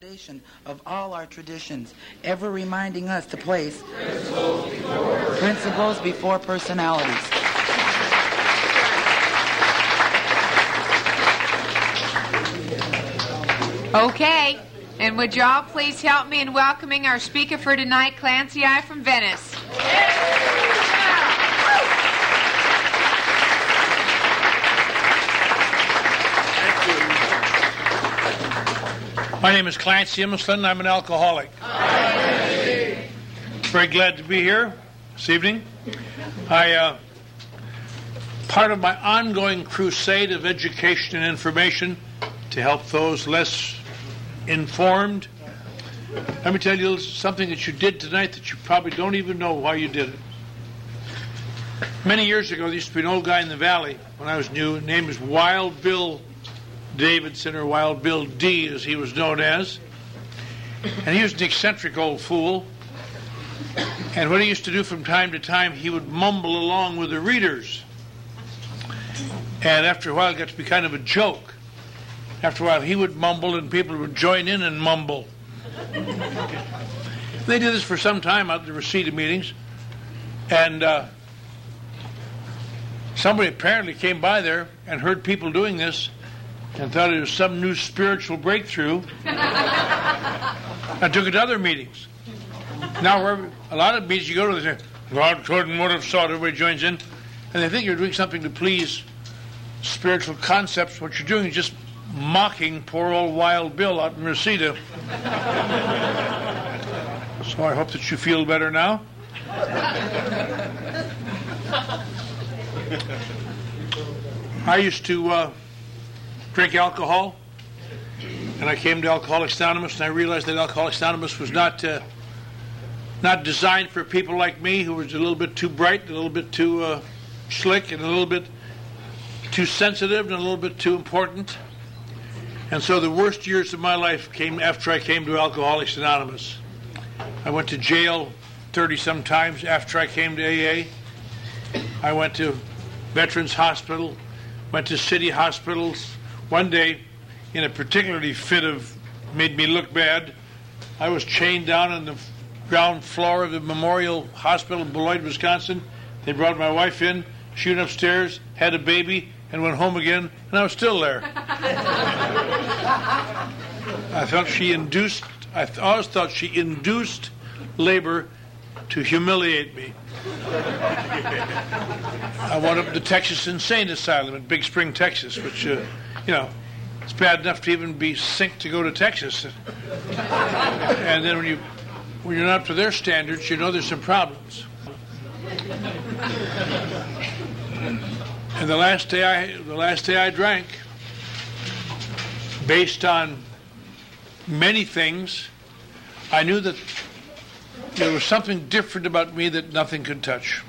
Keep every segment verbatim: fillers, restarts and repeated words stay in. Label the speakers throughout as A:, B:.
A: foundation of all our traditions, ever reminding us to place principles before, principles before personalities.
B: Okay, and would y'all please help me in welcoming our speaker for tonight, Clancy I from Venice.
C: My name is Clancy Immelson. I'm an alcoholic. Very glad to be here this evening. I, uh, part of my ongoing crusade of education and information to help those less informed. Let me tell you something that you did tonight that you probably don't even know why you did it. Many years ago, there used to be an old guy in the valley when I was new. His name was Wild Bill Davidson, or Wild Bill D, as he was known as. And he was an eccentric old fool. And what he used to do from time to time, he would mumble along with the readers. And after a while, it got to be kind of a joke. After a while, he would mumble and people would join in and mumble. They did this for some time out at the Reseda meetings. And uh, somebody apparently came by there and heard people doing this and thought it was some new spiritual breakthrough and took it to other meetings. Now, wherever, a lot of meetings you go to, they say, God couldn't would have sought, everybody joins in. And they think you're doing something to please spiritual concepts. What you're doing is just mocking poor old Wild Bill out in Reseda. So I hope that you feel better now. I used to uh, drink alcohol, and I came to Alcoholics Anonymous, and I realized that Alcoholics Anonymous was not uh, not designed for people like me, who was a little bit too bright, a little bit too uh, slick, and a little bit too sensitive, and a little bit too important. And so the worst years of my life came after I came to Alcoholics Anonymous. I went to jail thirty-some times after I came to A A. I went to Veterans Hospital, went to city hospitals. One day, in a particularly fit of made me look bad, I was chained down on the ground floor of the Memorial Hospital in Beloit, Wisconsin. They brought my wife in, she went upstairs, had a baby, and went home again, and I was still there. I thought she induced, I th- always thought she induced labor to humiliate me. I wound up at the Texas Insane Asylum in Big Spring, Texas, which, uh, you know, it's bad enough to even be sick to go to Texas. And then when, you, when you're not up to their standards, you know there's some problems. And the last day I, the last day I drank, based on many things, I knew that there was something different about me that nothing could touch.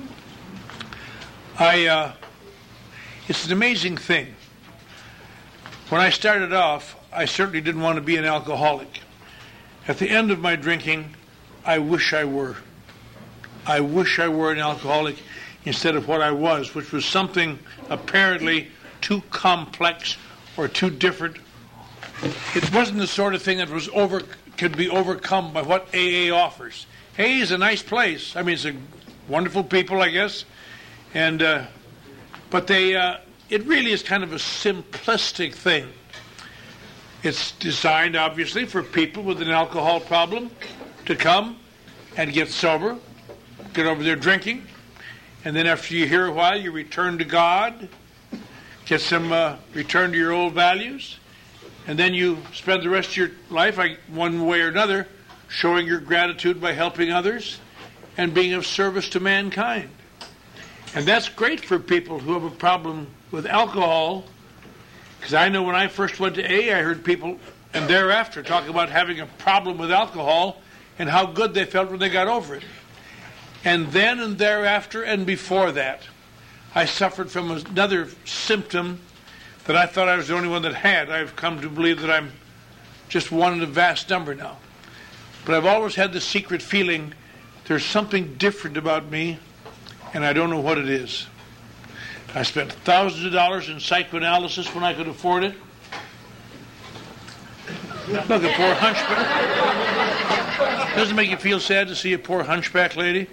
C: I, uh, it's an amazing thing. When I started off, I certainly didn't want to be an alcoholic. At the end of my drinking, I wish I were. I wish I were an alcoholic instead of what I was, which was something apparently too complex or too different. It wasn't the sort of thing that was over could be overcome by what A A offers. A A is a nice place. I mean, it's a wonderful people, I guess, and uh, but they uh, it really is kind of a simplistic thing. It's designed, obviously, for people with an alcohol problem to come and get sober, get over their drinking, and then after you hear a while, you return to God, get some uh, return to your old values, and then you spend the rest of your life, like, one way or another, showing your gratitude by helping others and being of service to mankind. And that's great for people who have a problem with alcohol, because I know when I first went to A A, I heard people, and thereafter, talk about having a problem with alcohol and how good they felt when they got over it. And then and thereafter and before that, I suffered from another symptom that I thought I was the only one that had. I've come to believe that I'm just one in a vast number now. But I've always had the secret feeling there's something different about me, and I don't know what it is. I spent thousands of dollars in psychoanalysis when I could afford it. Look, a poor hunchback. Doesn't it make you feel sad to see a poor hunchback lady?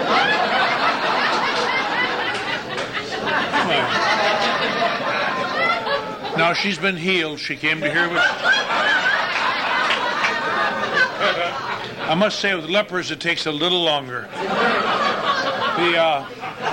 C: Well, now she's been healed. She came to hear what... I must say, with lepers, it takes a little longer. The, uh...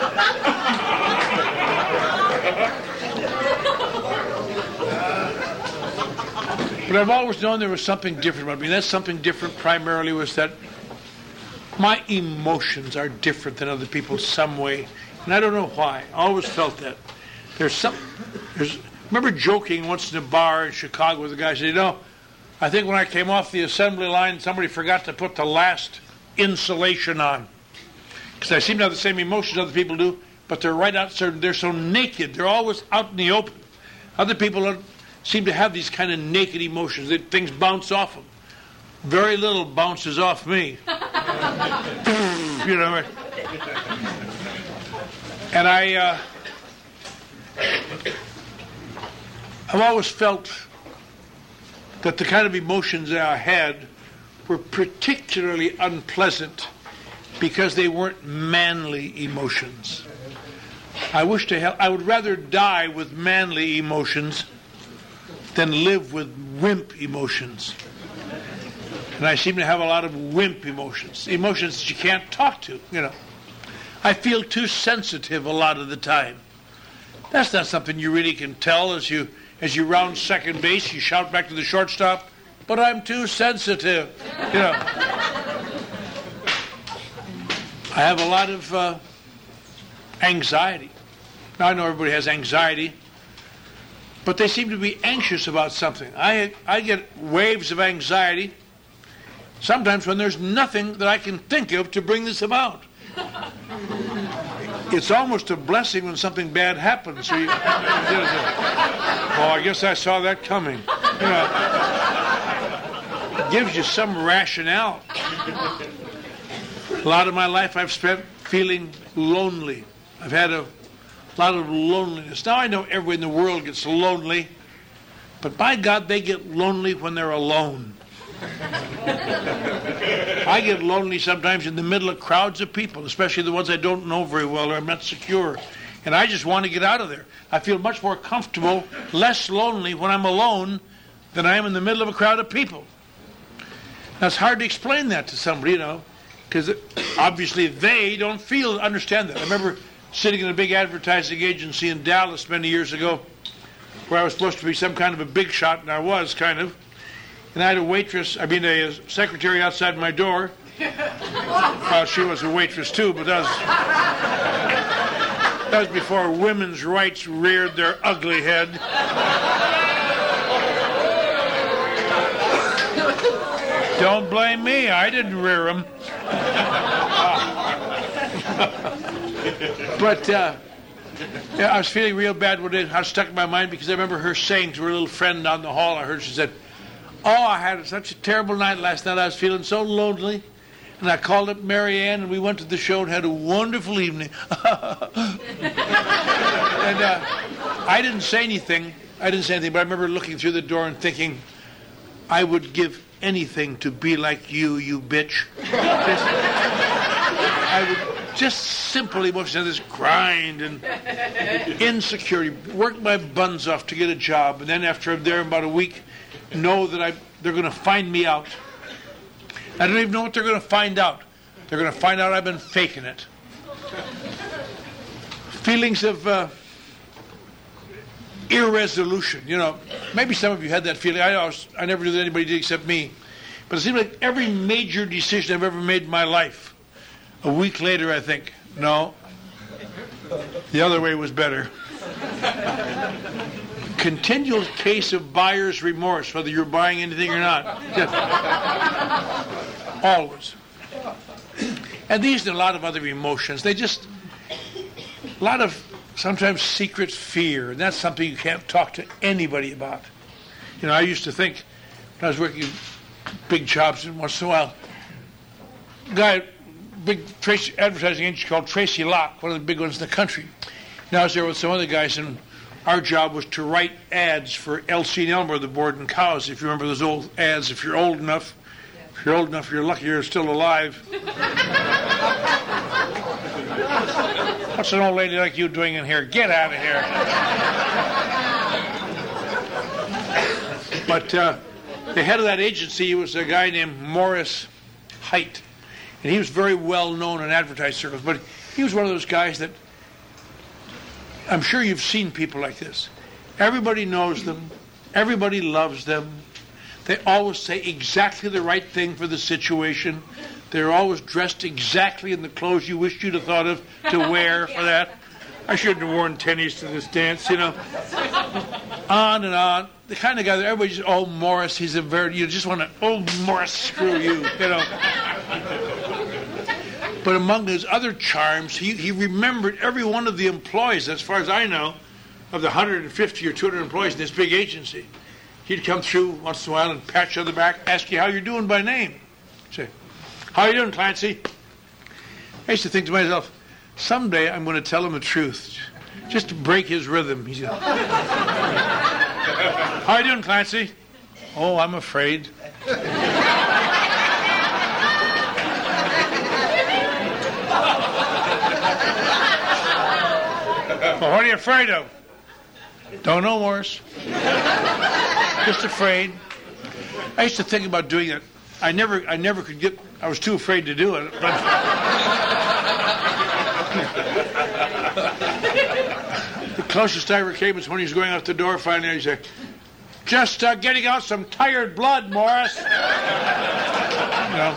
C: But I've always known there was something different about me. That something different primarily was that my emotions are different than other people's some way. And I don't know why. I always felt that. There's some... There's, I remember joking once in a bar in Chicago with a guy. I said, you know, I think when I came off the assembly line, somebody forgot to put the last insulation on. Because I seem to have the same emotions other people do, but they're right out there. They're so naked. They're always out in the open. Other people are, seem to have these kind of naked emotions. That things bounce off them. Very little bounces off me. You know. And I, uh, I've always felt that the kind of emotions that I had were particularly unpleasant because they weren't manly emotions. I wish to hell, I would rather die with manly emotions than live with wimp emotions. And I seem to have a lot of wimp emotions, emotions that you can't talk to, you know. I feel too sensitive a lot of the time. That's not something you really can tell as you as you round second base, you shout back to the shortstop, but I'm too sensitive, you know. I have a lot of uh, anxiety. Now, I know everybody has anxiety, but they seem to be anxious about something. I I get waves of anxiety sometimes when there's nothing that I can think of to bring this about. It's almost a blessing when something bad happens. So you, oh, I guess I saw that coming. You know, it gives you some rationale. A lot of my life I've spent feeling lonely. I've had a lot of loneliness. Now I know everybody in the world gets lonely, but by God, they get lonely when they're alone. I get lonely sometimes in the middle of crowds of people, especially the ones I don't know very well or I'm not secure. And I just want to get out of there. I feel much more comfortable, less lonely when I'm alone than I am in the middle of a crowd of people. Now, it's hard to explain that to somebody, you know, because obviously they don't feel, understand that. I remember sitting in a big advertising agency in Dallas many years ago where I was supposed to be some kind of a big shot, and I was, kind of. And I had a waitress, I mean a secretary outside my door. Well, she was a waitress too, but that was, that was before women's rights reared their ugly head. Don't blame me, I didn't rear them. But uh, yeah, I was feeling real bad when it I was stuck in my mind because I remember her saying to her little friend down the hall, I heard she said, oh, I had such a terrible night last night. I was feeling so lonely. And I called up Mary Ann, and we went to the show and had a wonderful evening. And uh, I didn't say anything. I didn't say anything, but I remember looking through the door and thinking, I would give anything to be like you, you bitch. Just, I would just simple emotions, this grind and insecurity, work my buns off to get a job. And then after I'm there about a week, know that I, they're going to find me out. I don't even know what they're going to find out. They're going to find out I've been faking it. Feelings of uh, irresolution. You know, maybe some of you had that feeling. I, was, I never knew that anybody did except me. But it seemed like every major decision I've ever made in my life, a week later I think, no, the other way was better. Continual case of buyer's remorse, whether you're buying anything or not. Always. And these and a lot of other emotions, they just, a lot of sometimes secret fear, and that's something you can't talk to anybody about. You know, I used to think, when I was working big jobs once in a while, a guy, big Tracy, advertising agency called Tracy Locke, one of the big ones in the country. Now I was there with some other guys, and our job was to write ads for Elsie and Elmer, the Borden cows. If you remember those old ads, if you're old enough, if you're old enough, you're lucky you're still alive. What's an old lady like you doing in here? Get out of here. But uh, the head of that agency was a guy named Morris Height. And he was very well known in advertising circles. But he was one of those guys that, I'm sure you've seen people like this. Everybody knows them. Everybody loves them. They always say exactly the right thing for the situation. They're always dressed exactly in the clothes you wished you'd have thought of to wear for that. I shouldn't have worn tennies to this dance, you know. On and on. The kind of guy that everybody just, oh, Morris, he's a very, you just want to, oh, Morris, screw you, you know. But among his other charms, he, he remembered every one of the employees, as far as I know, of the one hundred fifty or two hundred employees in this big agency. He'd come through once in a while and pat you on the back, ask you how you're doing by name. Say, how you doing, Clancy? I used to think to myself, someday I'm going to tell him the truth, just to break his rhythm. He said, how you doing, Clancy? Oh, I'm afraid. Well, what are you afraid of? Don't know, Morris. Just afraid. I used to think about doing it. I never, I never could get. I was too afraid to do it. But the closest I ever came was when he was going out the door. Finally, he said, "Just uh, getting out some tired blood, Morris." You know.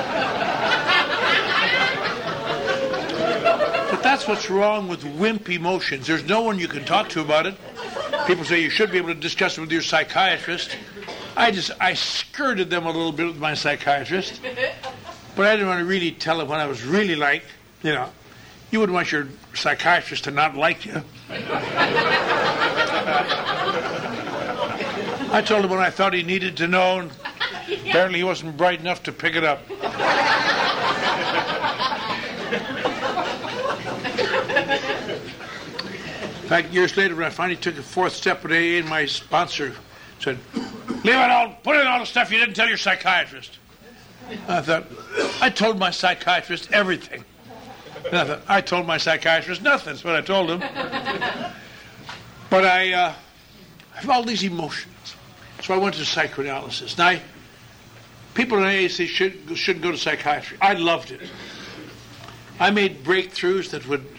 C: But that's what's wrong with wimp emotions. There's no one you can talk to about it. People say you should be able to discuss it with your psychiatrist. I just, I skirted them a little bit with my psychiatrist. But I didn't want to really tell him what I was really like. You know, you wouldn't want your psychiatrist to not like you. I told him what I thought he needed to know, and apparently he wasn't bright enough to pick it up. In fact, years later, when I finally took a fourth step at A A, and my sponsor said, leave it all, put in all the stuff you didn't tell your psychiatrist. I thought, I told my psychiatrist everything. And I thought, I told my psychiatrist nothing. That's what I told him. But I, uh, I have all these emotions. So I went to psychoanalysis. Now, I, people in A A say should, shouldn't go to psychiatry. I loved it. I made breakthroughs that would...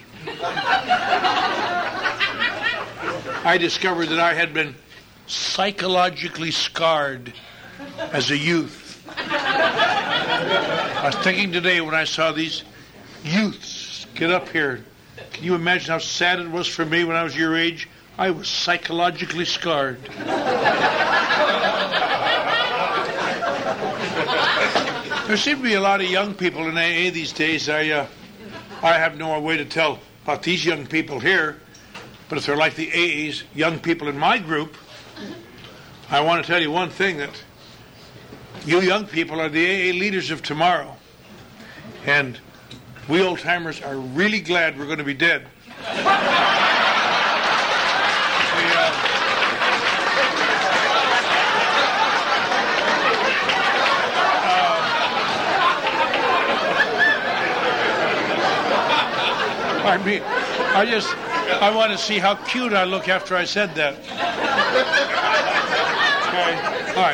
C: I discovered that I had been psychologically scarred as a youth. I was thinking today when I saw these youths get up here. Can you imagine how sad it was for me when I was your age? I was psychologically scarred. There seem to be a lot of young people in A A these days. I, uh, I have no way to tell about these young people here. But if they're like the A A's young people in my group, I want to tell you one thing, that you young people are the A A leaders of tomorrow. And we old-timers are really glad we're going to be dead. we, uh, uh, I mean, I just... I want to see how cute I look after I said that. Okay.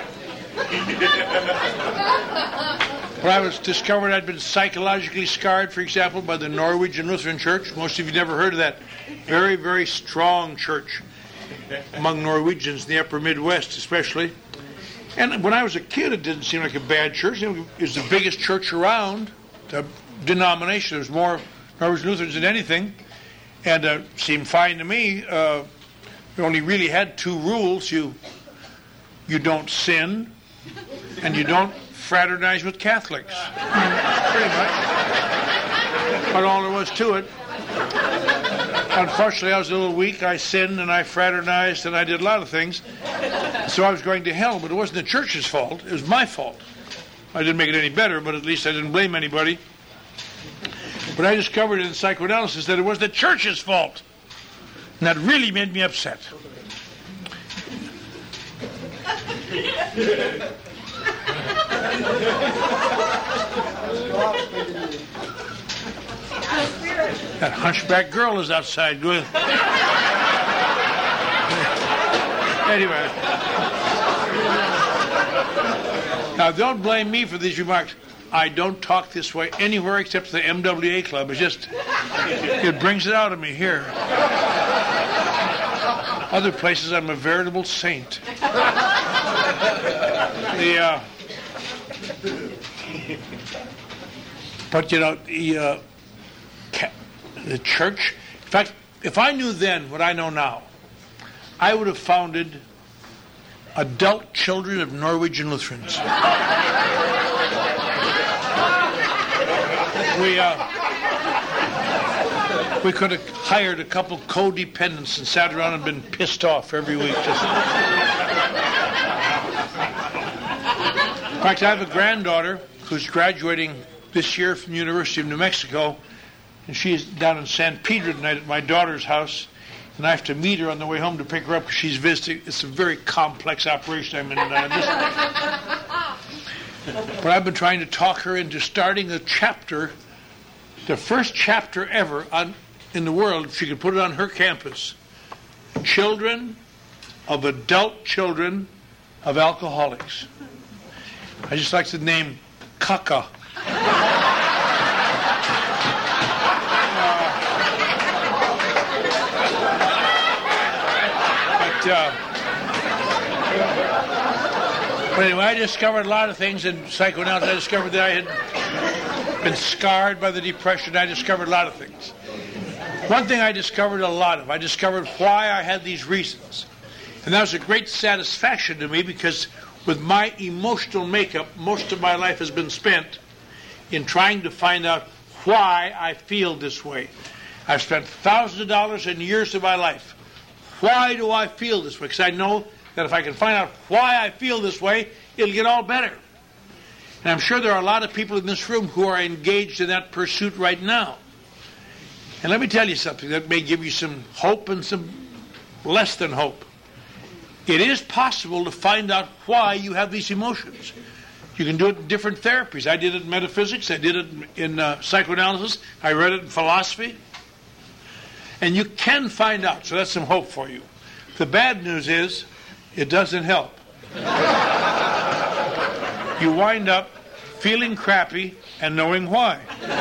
C: All right. When I was discovered I'd been psychologically scarred, for example, by the Norwegian Lutheran Church. Most of you never heard of that. Very, very strong church among Norwegians in the upper Midwest especially. And when I was a kid, it didn't seem like a bad church. It was the biggest church around, the denomination. There was more Norwegian Lutherans than anything. And it uh, seemed fine to me. Uh, we only really had two rules. You you don't sin, and you don't fraternize with Catholics. Pretty much. But all there was to it. Unfortunately, I was a little weak. I sinned, and I fraternized, and I did a lot of things. So I was going to hell, but it wasn't the church's fault. It was my fault. I didn't make it any better, but at least I didn't blame anybody. But I discovered in psychoanalysis that it was the church's fault. And that really made me upset. That hunchback girl is outside. Go ahead. Anyway. Now, don't blame me for these remarks. I don't talk this way anywhere except the M W A club. It's just, it brings it out of me here. Other places, I'm a veritable saint. The, uh, but, you know, the, uh, the church, in fact, if I knew then what I know now, I would have founded Adult Children of Norwegian Lutherans. We, uh, we could have hired a couple codependents and sat around and been pissed off every week. Just... In fact, I have a granddaughter who's graduating this year from the University of New Mexico, and she's down in San Pedro tonight at my daughter's house, and I have to meet her on the way home to pick her up because she's visiting. It's a very complex operation. I mean, uh, this... But I've been trying to talk her into starting a chapter, the first chapter ever on, in the world, if she could put it on her campus, Children of Adult Children of Alcoholics. I just like the name Kaka. Uh, but anyway, I discovered a lot of things in psychoanalysis. I discovered that I had been scarred by the depression. I discovered a lot of things. One thing I discovered a lot of, I discovered why I had these reasons. And that was a great satisfaction to me because with my emotional makeup, most of my life has been spent in trying to find out why I feel this way. I've spent thousands of dollars and years of my life. Why do I feel this way? Because I know that if I can find out why I feel this way, it'll get all better. And I'm sure there are a lot of people in this room who are engaged in that pursuit right now. And let me tell you something that may give you some hope and some less than hope. It is possible to find out why you have these emotions. You can do it in different therapies. I did it in metaphysics. I did it in uh, psychoanalysis. I read it in philosophy. And you can find out, so that's some hope for you. The bad news is, it doesn't help. You wind up feeling crappy and knowing why.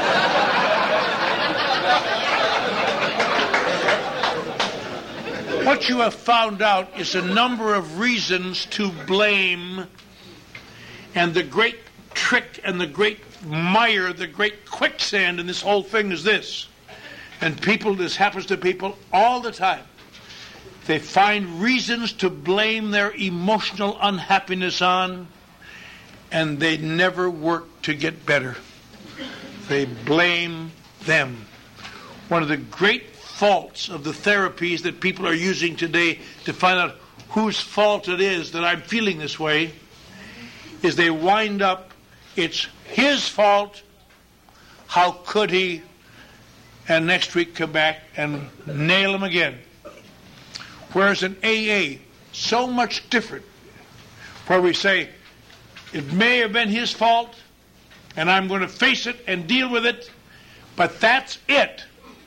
C: What you have found out is a number of reasons to blame, and the great trick and the great mire, the great quicksand in this whole thing is this. And people, this happens to people all the time. They find reasons to blame their emotional unhappiness on, and they never work to get better. They blame them. One of the great faults of the therapies that people are using today to find out whose fault it is that I'm feeling this way is they wind up, it's his fault, how could he? And next week come back and nail him again. Whereas in A A, so much different, where we say, it may have been his fault, and I'm going to face it and deal with it, but that's it.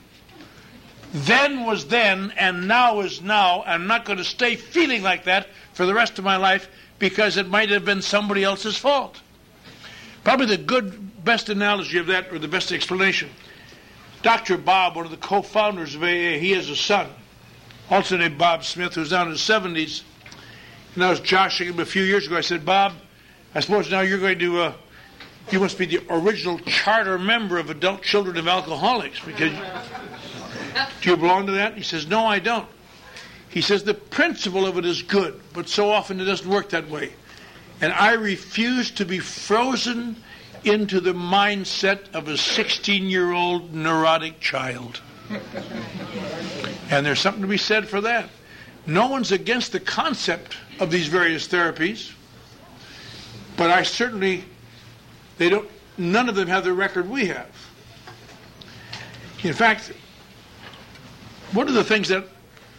C: Then was then, and now is now. I'm not going to stay feeling like that for the rest of my life because it might have been somebody else's fault. Probably the good, best analogy of that, or the best explanation, Doctor Bob, one of the co-founders of A A, he has a son, also named Bob Smith, who's now in his seventies. And I was joshing him a few years ago. I said, Bob, I suppose now you're going to, uh, you must be the original charter member of Adult Children of Alcoholics, because do you belong to that? He says, no, I don't. He says, the principle of it is good, but so often it doesn't work that way. And I refuse to be frozen into the mindset of a sixteen-year-old neurotic child. And there's something to be said for that. No one's against the concept of these various therapies, but I certainly, they don't, none of them have the record we have. In fact, one of the things that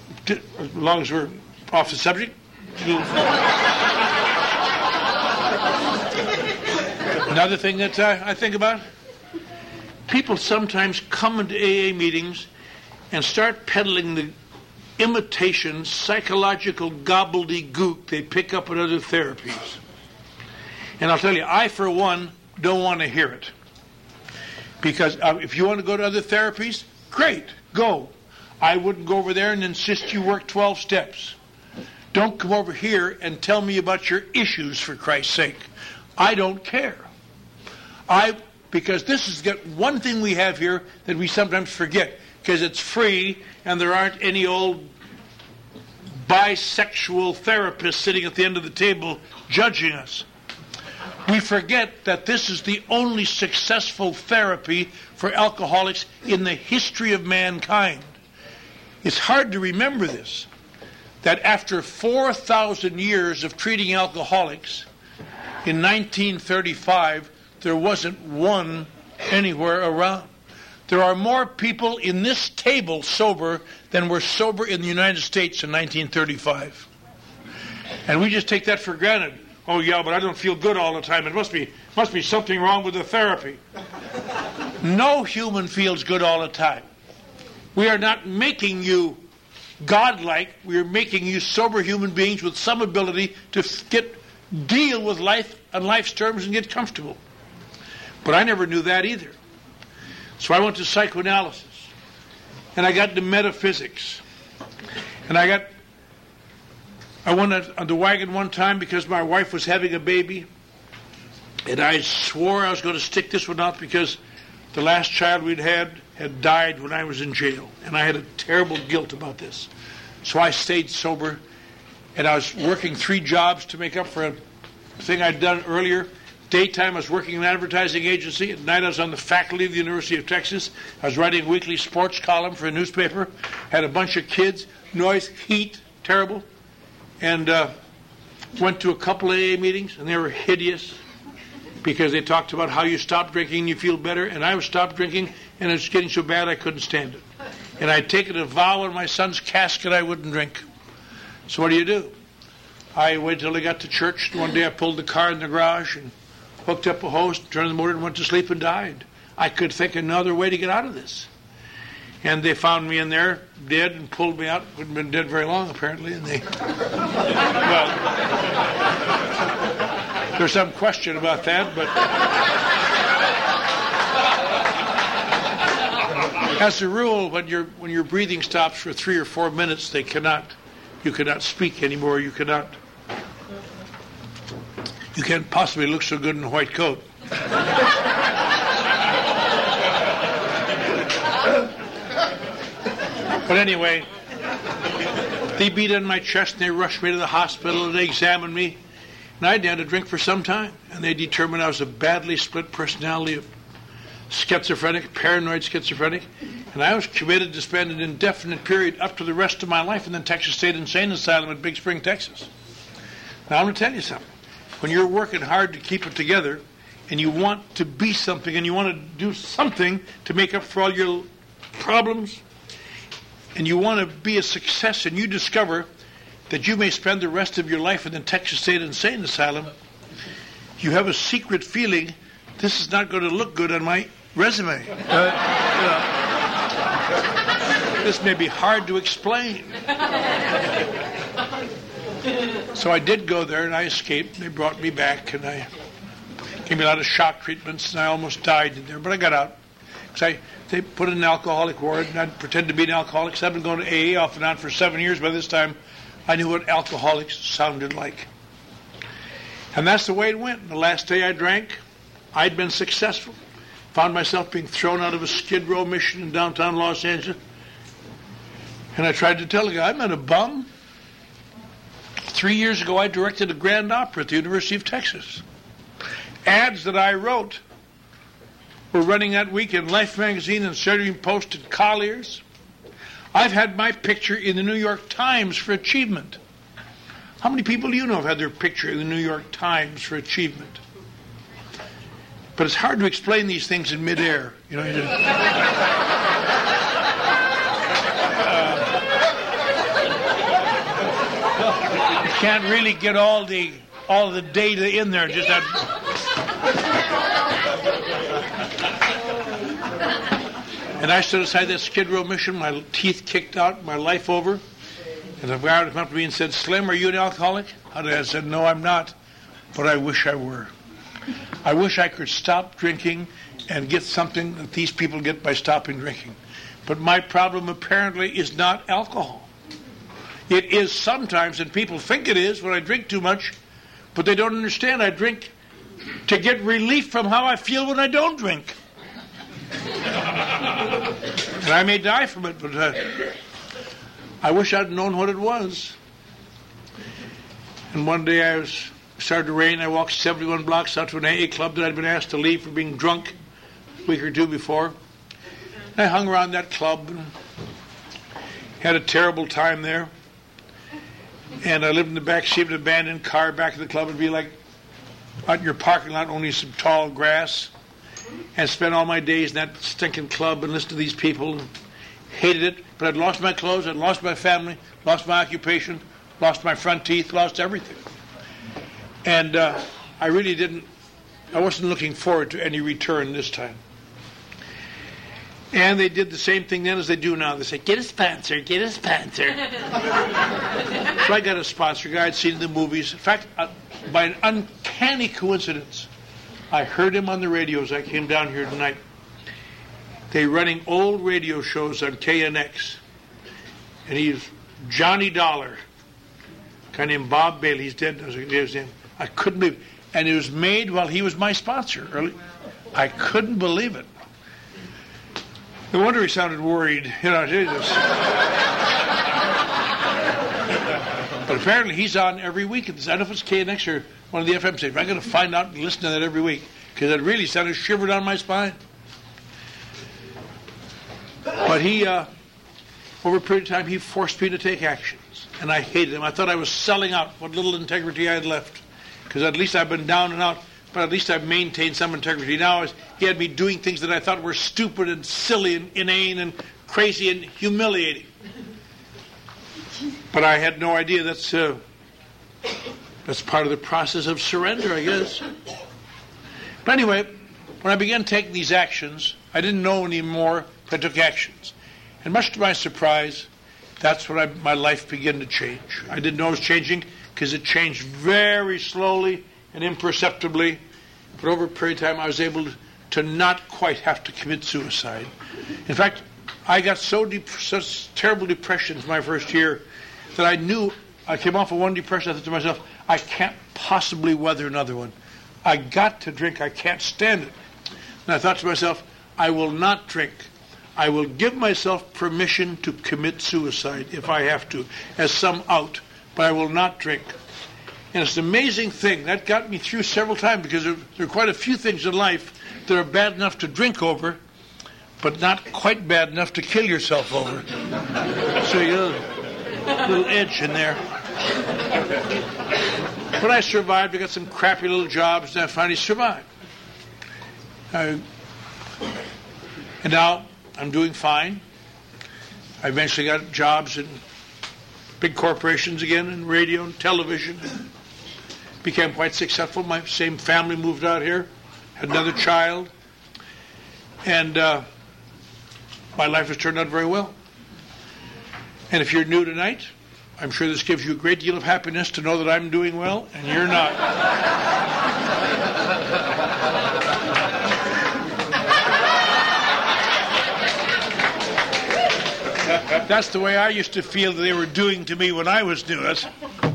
C: as long as we're off the subject. Another thing that uh, I think about, people sometimes come into A A meetings and start peddling the imitation psychological gobbledygook they pick up at other therapies. And I'll tell you, I, for one, don't want to hear it. Because uh, if you want to go to other therapies, great, go. I wouldn't go over there and insist you work twelve steps. Don't come over here and tell me about your issues, for Christ's sake. I don't care. I because this is the one thing we have here that we sometimes forget, because it's free and there aren't any old bisexual therapists sitting at the end of the table judging us. We forget that this is the only successful therapy for alcoholics in the history of mankind. It's hard to remember this, that after four thousand years of treating alcoholics, in nineteen thirty-five, there wasn't one anywhere around. There are more people in this table sober than were sober in the United States in nineteen thirty-five. And we just take that for granted. Oh yeah, but I don't feel good all the time. It must be must be something wrong with the therapy. No human feels good all the time. We are not making you godlike. We are making you sober human beings with some ability to get deal with life on life's terms and get comfortable. But I never knew that either. So I went to psychoanalysis, and I got into metaphysics, and I got. I went on the wagon one time because my wife was having a baby, and I swore I was going to stick this one out because the last child we'd had had died when I was in jail, and I had a terrible guilt about this. So I stayed sober, and I was working three jobs to make up for a thing I'd done earlier. Daytime, I was working in an advertising agency. At night, I was on the faculty of the University of Texas. I was writing a weekly sports column for a newspaper. Had a bunch of kids, noise, heat, terrible. And uh, went to a couple of A A meetings, and they were hideous because they talked about how you stop drinking and you feel better. And I was stopped drinking, and it was getting so bad I couldn't stand it. And I'd taken a vow on my son's casket I wouldn't drink. So what do you do? I waited till I got to church. One day I pulled the car in the garage and hooked up a hose, turned the motor, and went to sleep and died. I could think of no other way to get out of this. And they found me in there, dead, and pulled me out. Wouldn't have been dead very long, apparently. And they, well, there's some question about that, but as a rule, when your when your breathing stops for three or four minutes, they cannot, you cannot speak anymore. You cannot, you can't possibly look so good in a white coat. But anyway, they beat on my chest and they rushed me to the hospital and they examined me. And I'd had to drink for some time. And they determined I was a badly split personality, of schizophrenic, paranoid schizophrenic. And I was committed to spend an indefinite period up to the rest of my life in the Texas State Insane Asylum at Big Spring, Texas. Now I'm going to tell you something. When you're working hard to keep it together and you want to be something and you want to do something to make up for all your problems, and you want to be a success, and you discover that you may spend the rest of your life in the Texas State Insane Asylum, you have a secret feeling, this is not going to look good on my resume. Uh, uh, this may be hard to explain. So I did go there, and I escaped. They brought me back, and I gave me a lot of shock treatments, and I almost died in there, but I got out. Because I They put in an alcoholic ward, and I'd pretend to be an alcoholic. So I've been going to A A off and on for seven years. By this time, I knew what alcoholics sounded like. And that's the way it went. The last day I drank, I'd been successful. Found myself being thrown out of a Skid Row mission in downtown Los Angeles. And I tried to tell the guy, I'm not a bum. Three years ago, I directed a grand opera at the University of Texas. Ads that I wrote were running that week in Life magazine and Saturday Post and Collier's. I've had my picture in the New York Times for achievement. How many people do you know have had their picture in the New York Times for achievement? But it's hard to explain these things in midair. You know. You just, uh, can't really get all the all the data in there. Just that. And I stood aside that Skid Row mission, my teeth kicked out, my life over. And the guy came up to me and said, "Slim, are you an alcoholic?" I said, "No, I'm not, but I wish I were. I wish I could stop drinking and get something that these people get by stopping drinking. But my problem apparently is not alcohol. It is sometimes, and people think it is when I drink too much, but they don't understand I drink to get relief from how I feel when I don't drink. And I may die from it, but uh, I wish I'd known what it was." And one day I was started to rain. I walked seventy-one blocks out to an A A club that I'd been asked to leave for being drunk a week or two before. And I hung around that club and had a terrible time there. And I lived in the back seat of an abandoned car back at the club. It'd be like out in your parking lot, only some tall grass. And spent all my days in that stinking club and listened to these people. And hated it, but I'd lost my clothes, I'd lost my family, lost my occupation, lost my front teeth, lost everything. And uh, I really didn't, I wasn't looking forward to any return this time. And they did the same thing then as they do now. They say, "Get a sponsor, get a sponsor." So I got a sponsor guy I'd seen in the movies. In fact, uh, by an uncanny coincidence, I heard him on the radio as I came down here tonight. They're running old radio shows on K N X. And he's Johnny Dollar. A guy named Bob Bailey. He's dead. His name. I couldn't believe it. And it was made while he was my sponsor. Early. I couldn't believe it. No wonder he sounded worried. You know, Jesus. But apparently he's on every week. I don't know if it's K N X or one of the F M stations. I'm going to find out and listen to that every week. Because it really sounded shiver down my spine. But he, uh, over a period of time, he forced me to take actions. And I hated him. I thought I was selling out what little integrity I had left. Because at least I've been down and out, but at least I've maintained some integrity. Now he had me doing things that I thought were stupid and silly and inane and crazy and humiliating. But I had no idea that's, uh, that's part of the process of surrender, I guess. But anyway, when I began taking these actions, I didn't know anymore. I took actions. And much to my surprise, that's when I, my life began to change. I didn't know it was changing because it changed very slowly and imperceptibly. But over a period of time, I was able to, to not quite have to commit suicide. In fact, I got so deep, such terrible depressions my first year that I knew, I came off of one depression, I thought to myself, I can't possibly weather another one. I got to drink, I can't stand it. And I thought to myself, I will not drink. I will give myself permission to commit suicide if I have to, as some out, but I will not drink. And it's an amazing thing. That got me through several times because there, there are quite a few things in life that are bad enough to drink over, but not quite bad enough to kill yourself over. So you got a little edge in there. But I survived. I got some crappy little jobs, and I finally survived. I, and now I'm doing fine. I eventually got jobs in big corporations again, in radio and television. Became quite successful. My same family moved out here, had another child, and uh, my life has turned out very well. And if you're new tonight, I'm sure this gives you a great deal of happiness to know that I'm doing well and you're not. That's the way I used to feel that they were doing to me when I was new. That's...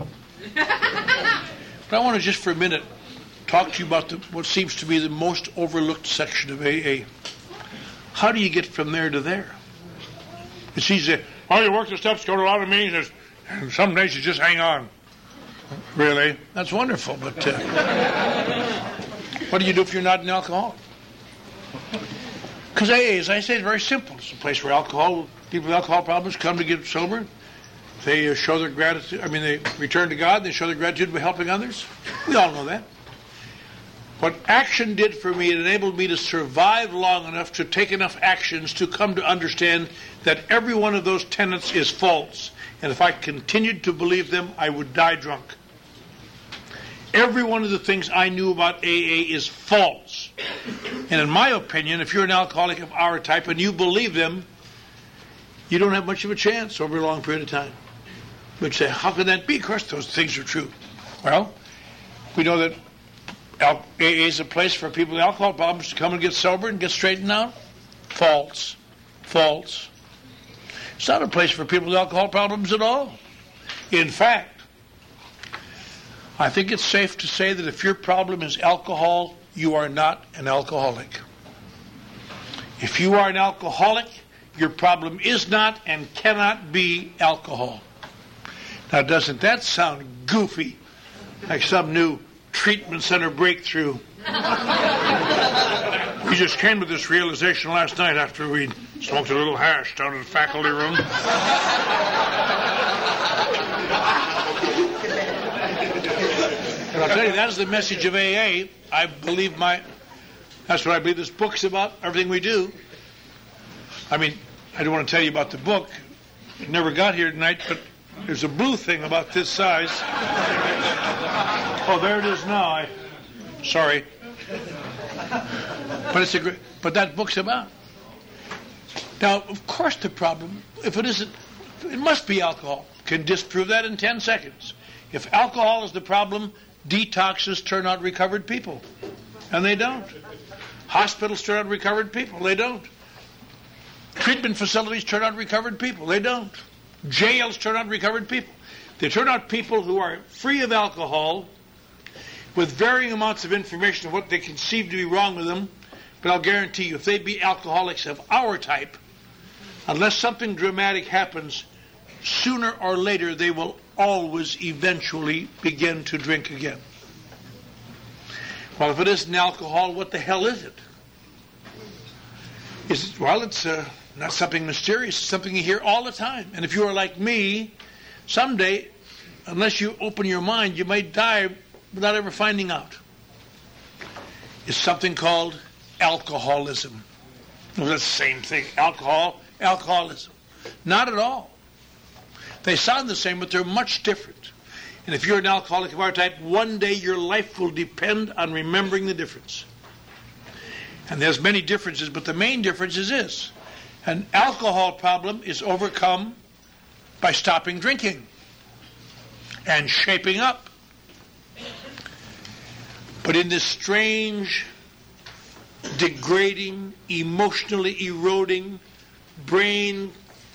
C: But I want to just for a minute talk to you about the, what seems to be the most overlooked section of A A. How do you get from there to there? It's easy. Oh, you work the steps, go to a lot of meetings, and some days you just hang on. Really? That's wonderful, but uh, what do you do if you're not an alcoholic? Because A A, as I say, is very simple. It's a place where alcohol, people with alcohol problems come to get sober. They uh, show their gratitude. I mean, they return to God. They show their gratitude by helping others. We all know that. What action did for me, it enabled me to survive long enough to take enough actions to come to understand that every one of those tenets is false. and if I continued to believe them, I would die drunk. Every one of the things I knew about A A is false. And in my opinion, if you're an alcoholic of our type and you believe them, you don't have much of a chance over a long period of time. But you say, how can that be? Of course, those things are true. Well, we know that A A is a place for people with alcohol problems to come and get sober and get straightened out. False. False. It's not a place for people with alcohol problems at all. In fact, I think it's safe to say that if your problem is alcohol, you are not an alcoholic. If you are an alcoholic, your problem is not and cannot be alcohol. Now, doesn't that sound goofy, like some new treatment center breakthrough? We just came to this realization last night after we smoked a little hash down in the faculty room. And I'll tell you, that is the message of A A. I believe my, that's what I believe this book's about, everything we do. I mean, I don't want to tell you about the book. It never got here tonight, but there's a blue thing about this size. Oh, there it is now. I, sorry. But it's a great, but that book's about. Now, of course the problem, if it isn't, it must be alcohol. Can disprove that in ten seconds. If alcohol is the problem, detoxes turn out recovered people. And they don't. Hospitals turn out recovered people. They don't. Treatment facilities turn out recovered people. They don't. Jails turn out recovered people. They turn out people who are free of alcohol with varying amounts of information of what they conceive to be wrong with them. But I'll guarantee you, if they be alcoholics of our type, unless something dramatic happens, sooner or later they will always eventually begin to drink again. Well, if it isn't alcohol, what the hell is it? Is it, well, it's uh, not something mysterious. It's something you hear all the time. And if you are like me, someday, unless you open your mind, you might die without ever finding out. It's something called alcoholism. Well, that's the same thing. Alcohol, alcoholism. Not at all. They sound the same, but they're much different. And if you're an alcoholic of our type, one day your life will depend on remembering the difference. And there's many differences, but the main difference is this. An alcohol problem is overcome by stopping drinking and shaping up. But in this strange, degrading, emotionally eroding, brain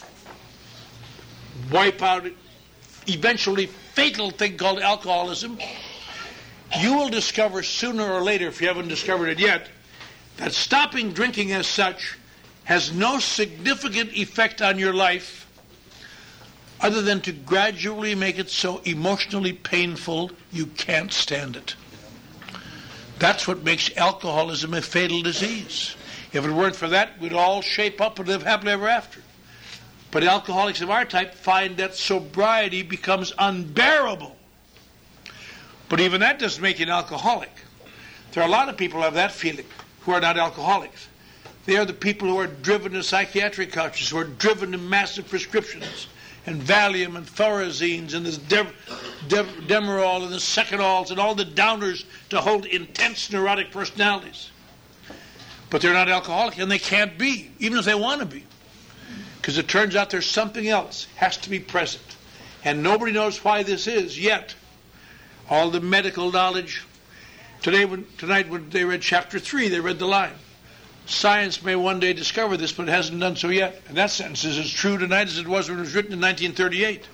C: wipe-out, eventually fatal thing called alcoholism, you will discover sooner or later, if you haven't discovered it yet, that stopping drinking as such has no significant effect on your life other than to gradually make it so emotionally painful you can't stand it. That's what makes alcoholism a fatal disease. If it weren't for that, we'd all shape up and live happily ever after. But alcoholics of our type find that sobriety becomes unbearable. But even that doesn't make you an alcoholic. There are a lot of people who have that feeling who are not alcoholics. They are the people who are driven to psychiatric couches, who are driven to massive prescriptions, and Valium and Thorazines and this De- De- Demerol and the Secanols and all the downers to hold intense neurotic personalities. But they're not alcoholic, and they can't be, even if they want to be. Because it turns out there's something else has to be present. And nobody knows why this is yet. All the medical knowledge. Today, when, tonight when they read chapter three, they read the line, science may one day discover this, but it hasn't done so yet. And that sentence is as true tonight as it was when it was written in nineteen thirty-eight.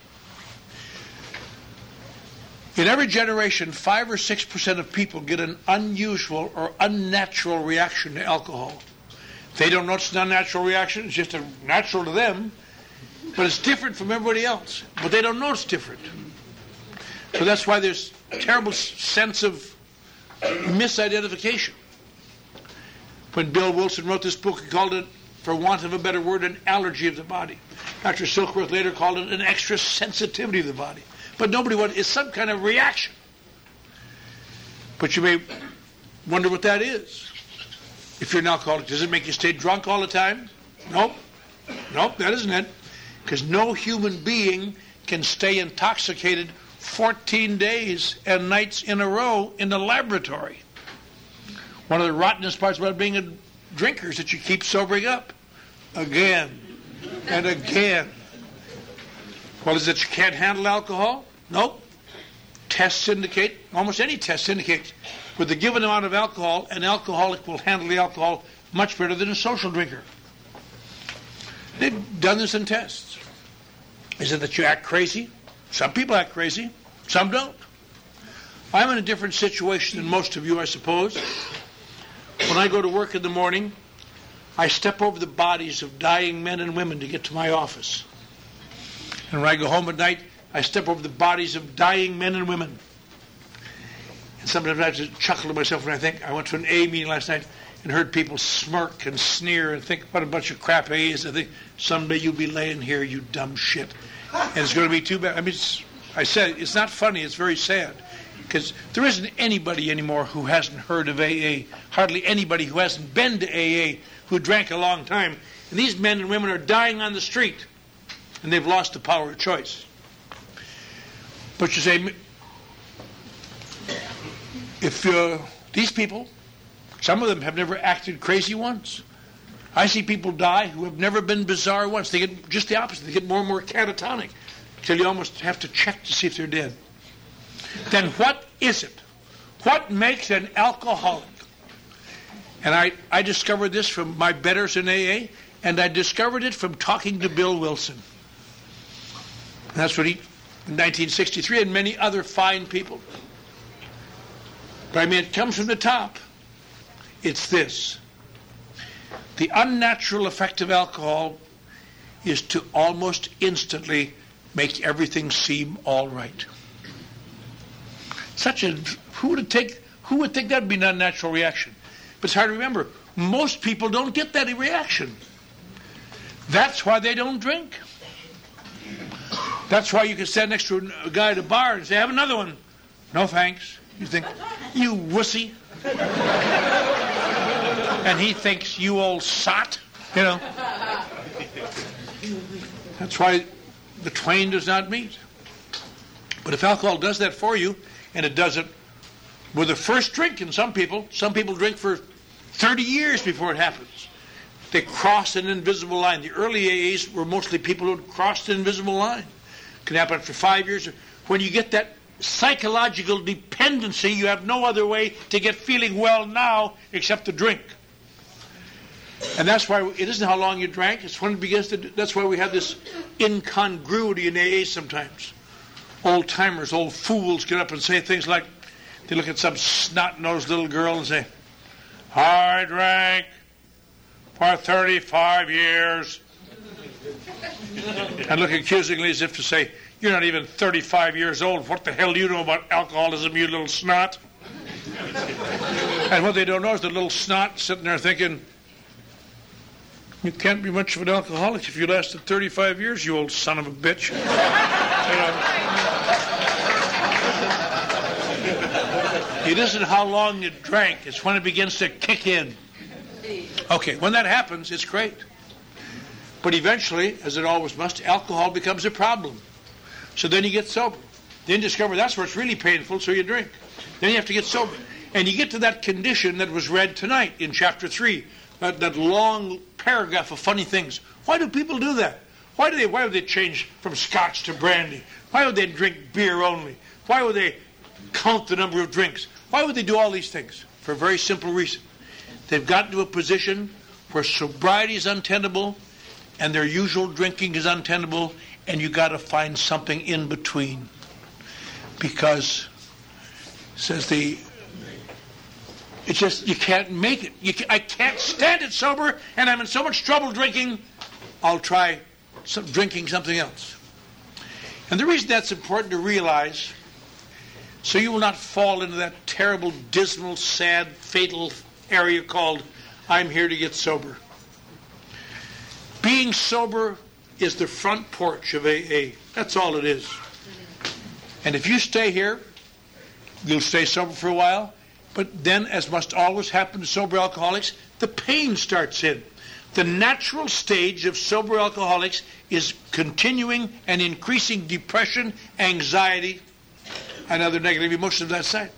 C: In every generation, five or six percent of people get an unusual or unnatural reaction to alcohol. They don't know it's an unnatural reaction. It's just a natural to them. But it's different from everybody else. But they don't know it's different. So that's why there's a terrible sense of misidentification. When Bill Wilson wrote this book, he called it, for want of a better word, an allergy of the body. Doctor Silkworth later called it an extra sensitivity of the body. But nobody wanted, it's some kind of reaction. But you may wonder what that is. If you're an alcoholic, does it make you stay drunk all the time? Nope. Nope, that isn't it. Because no human being can stay intoxicated fourteen days and nights in a row in the laboratory. One of the rottenest parts about being a drinker is that you keep sobering up again and again. Well, is it that you can't handle alcohol? Nope. Tests indicate, almost any test indicates, with a given amount of alcohol, an alcoholic will handle the alcohol much better than a social drinker. They've done this in tests. Is it that you act crazy? Some people act crazy. Some don't. I'm in a different situation than most of you, I suppose. When I go to work in the morning, I step over the bodies of dying men and women to get to my office. And when I go home at night, I step over the bodies of dying men and women. And sometimes I have to chuckle to myself when I think, I went to an A meeting last night and heard people smirk and sneer and think what a bunch of crap A is. I think, someday you'll be laying here, you dumb shit. And it's going to be too bad. I mean, it's, I said, it's not funny, it's very sad. Because there isn't anybody anymore who hasn't heard of A A. Hardly anybody who hasn't been to A A, who drank a long time. And these men and women are dying on the street. And they've lost the power of choice. But you say, if uh, these people, some of them have never acted crazy once. I see people die who have never been bizarre once. They get just the opposite. They get more and more catatonic until you almost have to check to see if they're dead. Then what is it? What makes an alcoholic? And I, I discovered this from my betters in A A, and I discovered it from talking to Bill Wilson. And that's what he, in nineteen sixty-three, and many other fine people. But I mean, it comes from the top. It's this. The unnatural effect of alcohol is to almost instantly make everything seem all right. Such a, who would take, who would think that would be an unnatural reaction? But it's hard to remember. Most people don't get that reaction. That's why they don't drink. That's why you can stand next to a guy at a bar and say, have another one. No thanks. You think, you wussy. And he thinks, you old sot. You know. That's why the twain does not meet. But if alcohol does that for you, and it does it with the first drink in some people, some people drink for thirty years before it happens. They cross an invisible line. The early A As were mostly people who had crossed an invisible line. It can happen after five years. When you get that psychological dependency, you have no other way to get feeling well now except to drink. And that's why it isn't how long you drank, it's when it begins to, that's why we have this incongruity in A A sometimes. Old timers, old fools get up and say things like, they look at some snot-nosed little girl and say, I drank for thirty-five years. And look accusingly as if to say, you're not even thirty-five years old. What the hell do you know about alcoholism, you little snot? And what they don't know is the little snot sitting there thinking, you can't be much of an alcoholic if you lasted thirty-five years, you old son of a bitch. You know? It isn't how long you drank, it's when it begins to kick in. Okay, when that happens, it's great. But eventually, as it always must, alcohol becomes a problem. So then you get sober. Then you discover that's where it's really painful, so you drink. Then you have to get sober. And you get to that condition that was read tonight in chapter three, that, that long paragraph of funny things. Why do people do that? Why do they, why would they change from scotch to brandy? Why would they drink beer only? Why would they count the number of drinks? Why would they do all these things? For a very simple reason. They've gotten to a position where sobriety is untenable and their usual drinking is untenable, and you got to find something in between. Because, says the, it's just, you can't make it. You can, I can't stand it sober, and I'm in so much trouble drinking, I'll try some, drinking something else. And the reason that's important to realize, so you will not fall into that terrible, dismal, sad, fatal area called, I'm here to get sober. Being sober is the front porch of A A. That's all it is. And if you stay here, you'll stay sober for a while, But then, as must always happen to sober alcoholics, the pain starts in. The natural stage of sober alcoholics is continuing and increasing depression, anxiety, and other negative emotions of that side.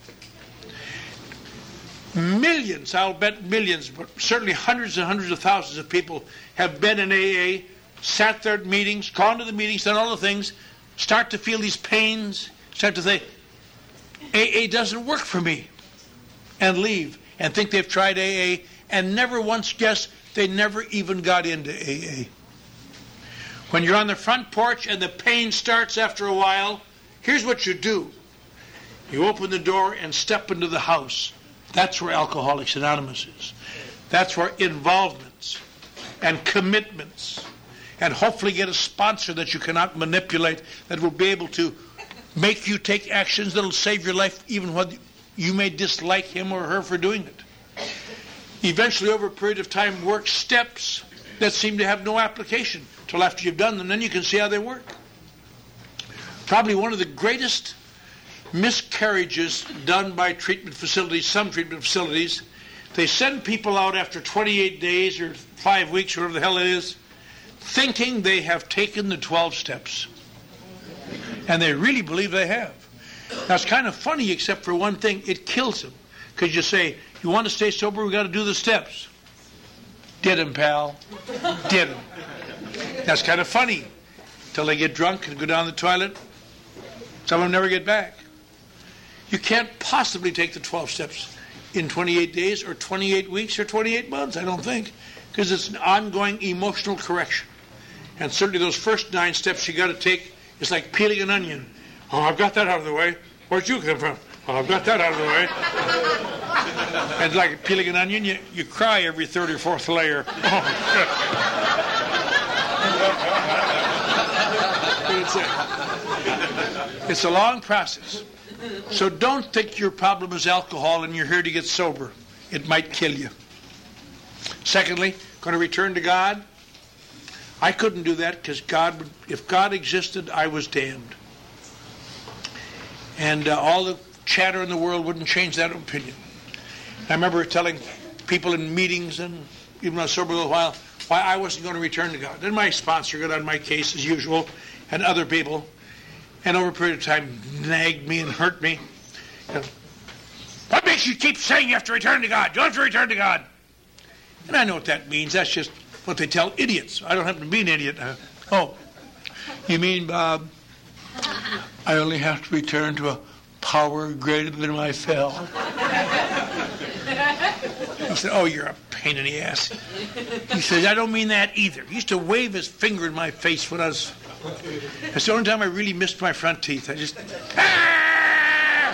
C: Millions, I'll bet millions, but certainly hundreds and hundreds of thousands of people have been in A A, sat there at meetings, gone to the meetings, done all the things, start to feel these pains, start to say, A A doesn't work for me, and leave, and think they've tried A A, and never once guess they never even got into A A. When you're on the front porch and the pain starts after a while, here's what you do. You open the door and step into the house. That's where Alcoholics Anonymous is. That's where involvements and commitments, and hopefully get a sponsor that you cannot manipulate, that will be able to make you take actions that will save your life even when you may dislike him or her for doing it. Eventually, over a period of time, work steps that seem to have no application till after you've done them. Then you can see how they work. Probably one of the greatest miscarriages done by treatment facilities, some treatment facilities, they send people out after twenty-eight days or five weeks, or whatever the hell it is, thinking they have taken the twelve steps. And they really believe they have. Now, it's kind of funny, except for one thing. It kills them. Because you say, you want to stay sober, we got to do the steps. Did them, pal. Did them. That's kind of funny. Till they get drunk and go down the toilet. Some of them never get back. You can't possibly take the twelve steps in twenty-eight days or twenty-eight weeks or twenty-eight months, I don't think. Because it's an ongoing emotional correction. And certainly those first nine steps you got to take, it's like peeling an onion. Oh, I've got that out of the way. Where'd you come from? Oh, I've got that out of the way. And like peeling an onion, you, you cry every third or fourth layer. it's, a, it's a long process. So don't think your problem is alcohol and you're here to get sober. It might kill you. Secondly, going to return to God. I couldn't do that because God, would, if God existed, I was damned. And uh, all the chatter in the world wouldn't change that opinion. I remember telling people in meetings, and even when I was sober a little while, why I wasn't going to return to God. Then my sponsor got on my case as usual, and other people, and over a period of time nagged me and hurt me. And, what makes you keep saying you have to return to God? You have to return to God. And I know what that means. That's just what they tell idiots. I don't happen to be an idiot. Uh, oh, you mean, Bob, I only have to return to a power greater than myself? He said, oh, you're a pain in the ass. He says, I don't mean that either. He used to wave his finger in my face when I was... That's the only time I really missed my front teeth. I just... Ah!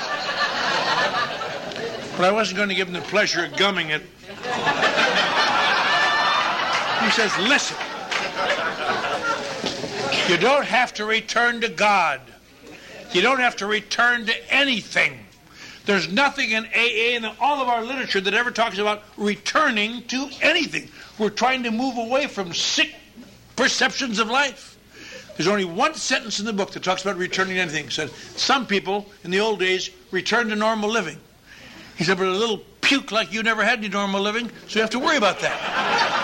C: But I wasn't going to give him the pleasure of gumming it. He says, listen, you don't have to return to God. You don't have to return to anything. There's nothing in A A and all of our literature that ever talks about returning to anything. We're trying to move away from sick perceptions of life. There's only one sentence in the book that talks about returning to anything. It said, some people in the old days returned to normal living. He said, but a little puke like you never had any normal living, so you have to worry about that.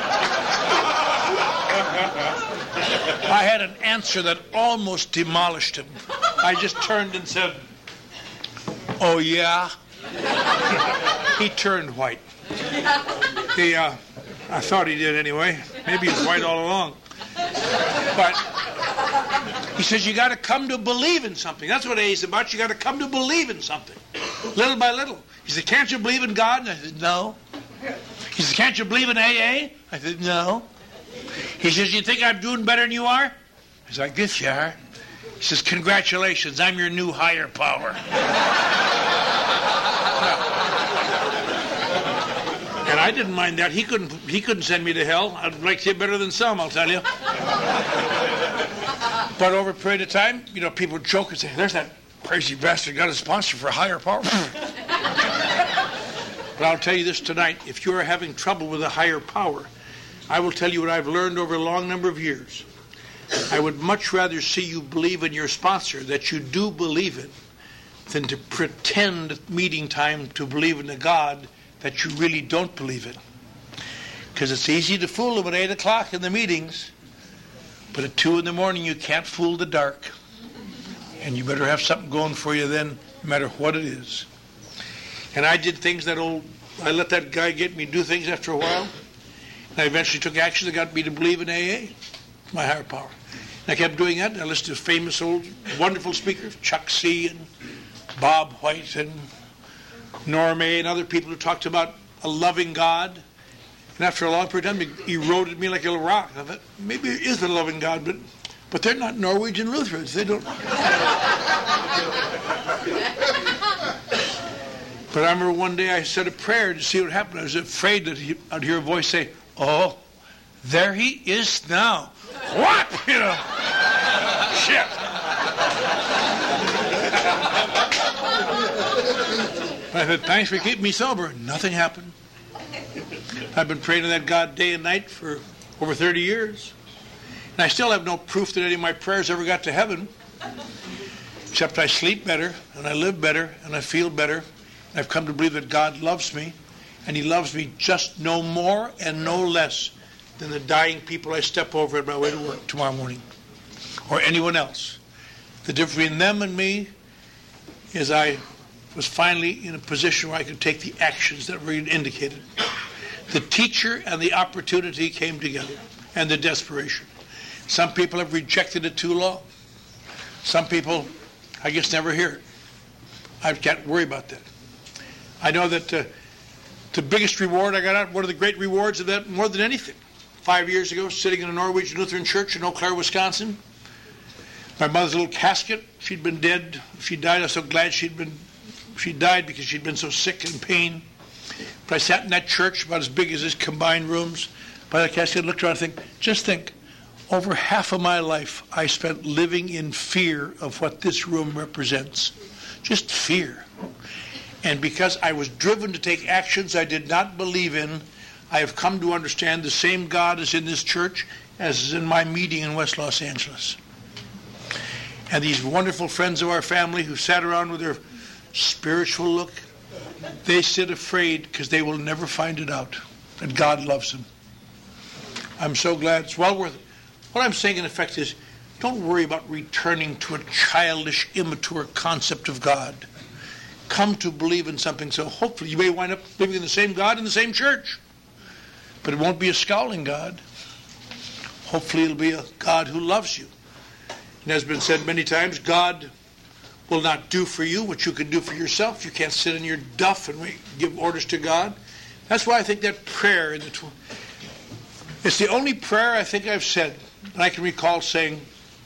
C: I had an answer that almost demolished him. I just turned and said, oh, yeah? He turned white. He, uh, I thought he did anyway. Maybe he's white all along. But he says, you got to come to believe in something. That's what A A is about. You got to come to believe in something. Little by little. He said, can't you believe in God? And I said, no. He said, can't you believe in A A? I said, no. He says, you think I'm doing better than you are? I said, I guess you are. He says, congratulations, I'm your new higher power. And I didn't mind that. He couldn't he couldn't send me to hell. I'd like to better than some, I'll tell you. But over a period of time, you know, people would joke and say, there's that crazy bastard got a sponsor for a higher power. But I'll tell you this tonight, if you're having trouble with a higher power, I will tell you what I've learned over a long number of years. I would much rather see you believe in your sponsor that you do believe in than to pretend at meeting time to believe in a God that you really don't believe in. Because it's easy to fool them at eight o'clock in the meetings, but at two in the morning you can't fool the dark. And you better have something going for you then, no matter what it is. And I did things that old, I let that guy get me do things after a while. And I eventually took action that got me to believe in A A, my higher power. And I kept doing that. And I listened to famous old, wonderful speakers, Chuck C. and Bob White and Norm A. and other people who talked about a loving God. And after a long period of time, it eroded me like a rock. I thought, maybe it is a loving God, but but they're not Norwegian Lutherans. They don't. But I remember one day I said a prayer to see what happened. I was afraid that he, I'd hear a voice say, "Oh, there he is now." What? You know. Shit. I said, "Thanks for keeping me sober." Nothing happened. I've been praying to that God day and night for over thirty years. And I still have no proof that any of my prayers ever got to heaven. Except I sleep better, and I live better, and I feel better. And I've come to believe that God loves me. And he loves me just no more and no less than the dying people I step over on my way to work tomorrow morning. Or anyone else. The difference between them and me is I was finally in a position where I could take the actions that were indicated. The teacher and the opportunity came together, and the desperation. Some people have rejected it too long. Some people, I guess, never hear it. I can't worry about that. I know that uh, the biggest reward I got out, one of the great rewards of that, more than anything, five years ago, sitting in a Norwegian Lutheran church in Eau Claire, Wisconsin, my mother's little casket, she'd been dead. She died. I was so glad she'd been, she died because she'd been so sick and in pain. But I sat in that church about as big as this combined rooms by the casket, looked around and think, just think, over half of my life I spent living in fear of what this room represents. Just fear. And because I was driven to take actions I did not believe in, I have come to understand the same God is in this church as is in my meeting in West Los Angeles. And these wonderful friends of our family who sat around with their spiritual look, they sit afraid because they will never find it out that God loves them. I'm so glad. It's well worth it. What I'm saying in effect is, don't worry about returning to a childish, immature concept of God. Come to believe in something, so hopefully you may wind up living in the same God in the same church. But it won't be a scowling God. Hopefully it'll be a God who loves you. And as has been said many times, God will not do for you what you can do for yourself. You can't sit in your duff and give orders to God. That's why I think that prayer in the tw- it's the only prayer I think I've said, and I can recall saying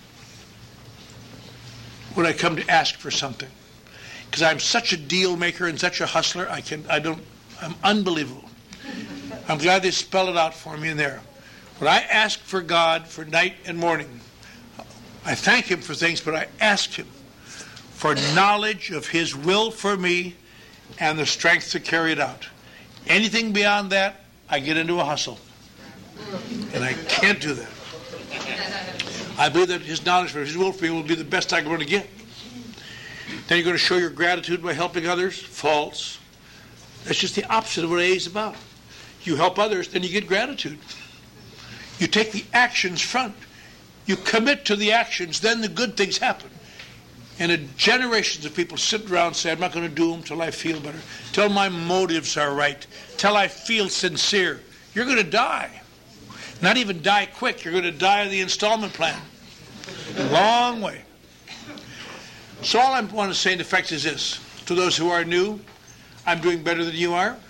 C: when I come to ask for something. Because I'm such a deal maker and such a hustler, I can I don't I'm unbelievable. I'm glad they spell it out for me in there. When I ask for God for night and morning, I thank him for things, but I ask him for knowledge of his will for me and the strength to carry it out. Anything beyond that, I get into a hustle. And I can't do that. I believe that his knowledge for his will for me will be the best I'm going to get. Then you're going to show your gratitude by helping others? False. That's just the opposite of what A A is about. You help others, then you get gratitude. You take the actions front. You commit to the actions, then the good things happen. And generations of people sit around and say, I'm not going to do them till I feel better, till my motives are right, till I feel sincere. You're going to die. Not even die quick. You're going to die on the installment plan. A long way. So all I want to say in effect is this. To those who are new, I'm doing better than you are.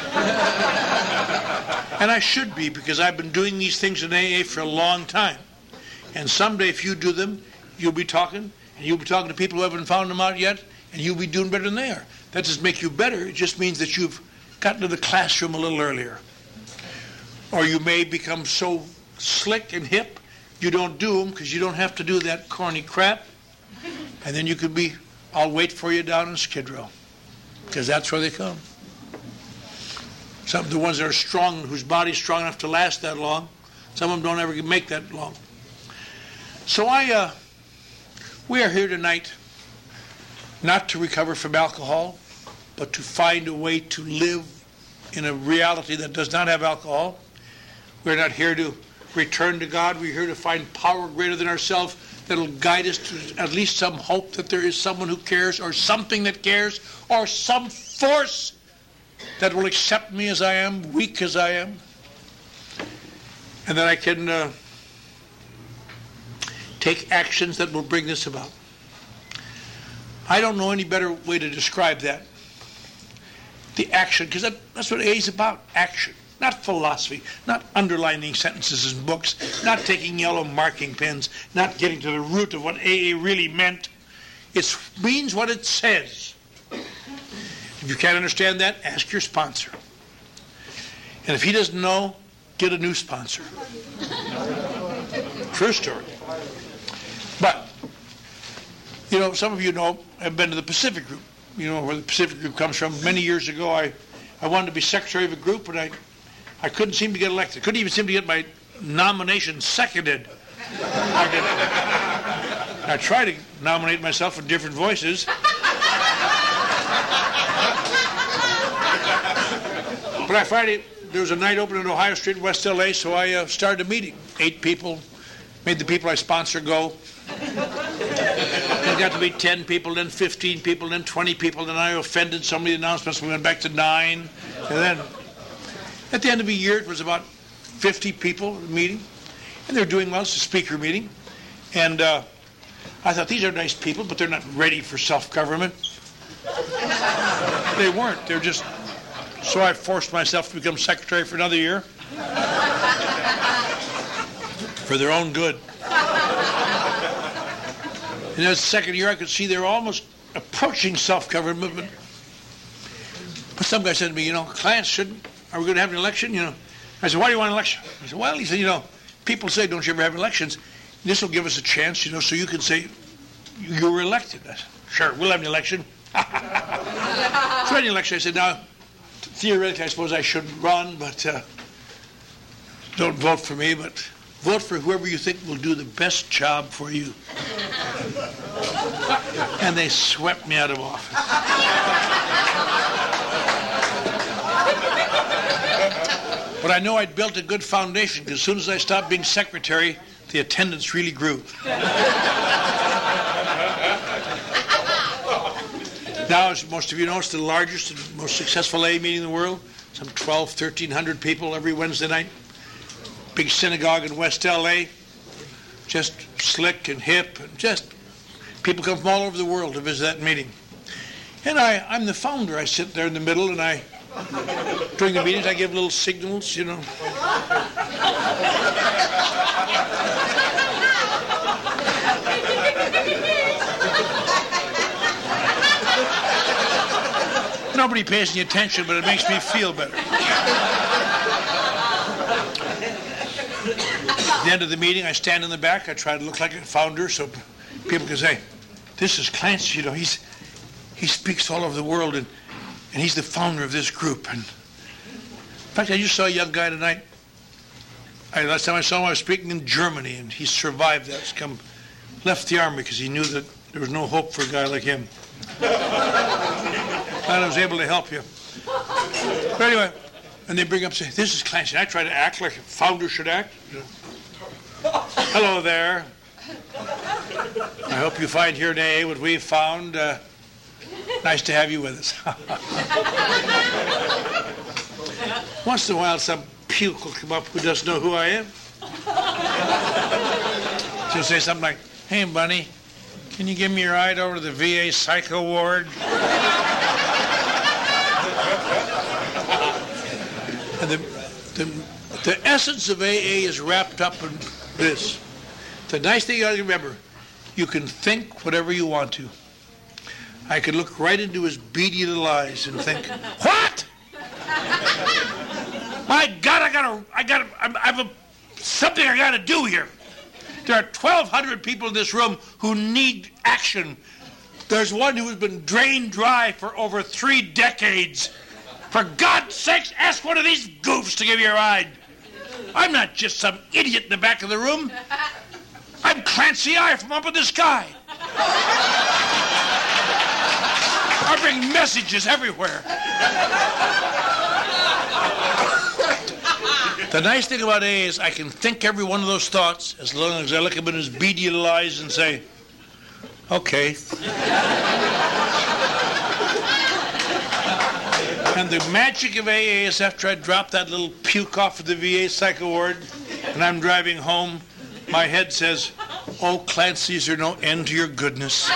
C: And I should be, because I've been doing these things in A A for a long time. And someday if you do them, you'll be talking, and you'll be talking to people who haven't found them out yet, and you'll be doing better than they are. That doesn't make you better. It just means that you've gotten to the classroom a little earlier. Or you may become so slick and hip, you don't do them because you don't have to do that corny crap. And then you could be, I'll wait for you down in Skid Row. Because that's where they come. Some of the ones that are strong, whose body's strong enough to last that long, some of them don't ever make that long. So I, uh, we are here tonight not to recover from alcohol, but to find a way to live in a reality that does not have alcohol. We're not here to return to God. We're here to find power greater than ourselves that will guide us to at least some hope that there is someone who cares, or something that cares, or some force that will accept me as I am, weak as I am, and that I can uh, take actions that will bring this about. I don't know any better way to describe that. The action, because that, that's what A A is about, action. Not philosophy, not underlining sentences in books, not taking yellow marking pens, not getting to the root of what A A really meant. It means what it says. If you can't understand that, ask your sponsor. And if he doesn't know, get a new sponsor. True story. But, you know, some of you know, I've been to the Pacific Group. You know where the Pacific Group comes from. Many years ago, I, I wanted to be secretary of a group, and I, I couldn't seem to get elected. Couldn't even seem to get my nomination seconded. I, did. I tried to nominate myself in different voices. But I finally, there was a night open in Ohio Street in West L A, so I uh, started a meeting. Eight people, made the people I sponsor go. It got to be ten people, then fifteen people, then twenty people, then I offended some of the announcements. We went back to nine. And then at the end of the year, it was about fifty people meeting. And they're doing well. It's a speaker meeting. And uh, I thought, these are nice people, but they're not ready for self-government. They weren't. They're just... So I forced myself to become secretary for another year. For their own good. And as the second year, I could see they were almost approaching self-government. But, but some guy said to me, you know, Clarence, shouldn't, are we going to have an election? You know, I said, why do you want an election? I said, well, he said, you know, people say, don't you ever have elections? This will give us a chance, you know, so you can say you were elected. I said, sure, we'll have an election. So I had an election. I said, now, theoretically, I suppose I shouldn't run, but uh, don't vote for me, but vote for whoever you think will do the best job for you. And they swept me out of office. But I know I'd built a good foundation, because as soon as I stopped being secretary, the attendance really grew. Now, as most of you know, it's the largest and most successful A A meeting in the world. Some twelve, thirteen hundred people every Wednesday night. Big synagogue in West L A. Just slick and hip. And just people come from all over the world to visit that meeting. And I, I'm the founder. I sit there in the middle, and I, during the meetings, I give little signals, you know. Nobody pays any attention, but it makes me feel better. At the end of the meeting, I stand in the back. I try to look like a founder so people can say, this is Clancy, you know, he's he speaks all over the world, and, and he's the founder of this group. And in fact, I just saw a young guy tonight. I, last time I saw him, I was speaking in Germany, and he survived that. He's come, left the army because he knew that there was no hope for a guy like him. Glad I was able to help you. But anyway, and they bring up, say, this is Clancy. And I try to act like a founder should act. You know. Hello there. I hope you find here in A A what we've found. Uh, nice to have you with us. Once in a while, some puke will come up who doesn't know who I am. She'll say something like, hey, Bunny, can you give me a ride over to the V A psycho ward? And the, the, the essence of A A is wrapped up in this. The nice thing you got to remember, you can think whatever you want to. I could look right into his beady little eyes and think, what? My God, I gotta, I gotta, I have a, something I gotta do here. There are twelve hundred people in this room who need action. There's one who has been drained dry for over three decades. For God's sakes, ask one of these goofs to give you a ride. I'm not just some idiot in the back of the room. I'm Clancy I from up in the sky. I bring messages everywhere. The nice thing about A A is I can think every one of those thoughts as long as I look up in his beady little eyes and say, okay. And the magic of A A is after I drop that little puke off of the V A psycho ward and I'm driving home, my head says, oh, Clancy, is there no end to your goodness?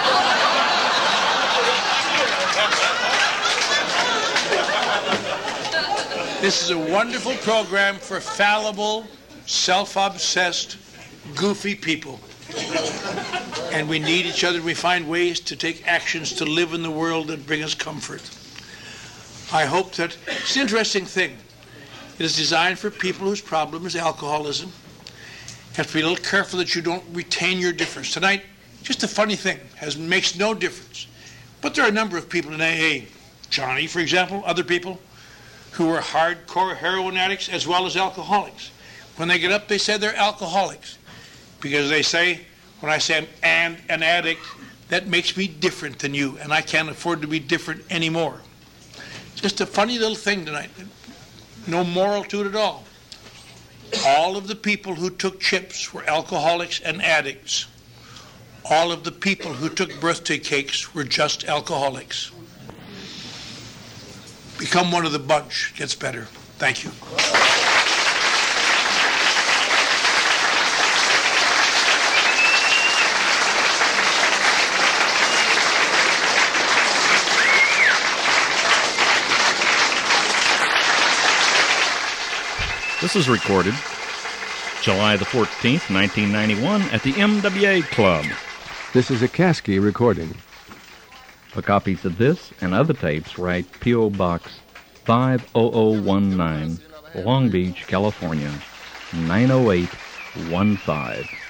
C: This is a wonderful program for fallible, self-obsessed, goofy people. And we need each other. We find ways to take actions to live in the world that bring us comfort. I hope that it's an interesting thing. It is designed for people whose problem is alcoholism. You have to be a little careful that you don't retain your difference. Tonight, just a funny thing, has makes no difference. But there are a number of people in A A. Johnny, for example, other people, who are hardcore heroin addicts as well as alcoholics. When they get up, they say they're alcoholics. Because they say, when I say I'm and an addict, that makes me different than you, and I can't afford to be different anymore. Just a funny little thing tonight. No moral to it at all. All of the people who took chips were alcoholics and addicts. All of the people who took birthday cakes were just alcoholics. Become one of the bunch. Gets better. Thank you.
D: This is recorded July the fourteenth, nineteen ninety-one, at the M W A Club.
E: This is a Kasky recording.
D: For copies of this and other tapes, write P O. Box five oh oh one nine, Long Beach, California, nine oh eight one five.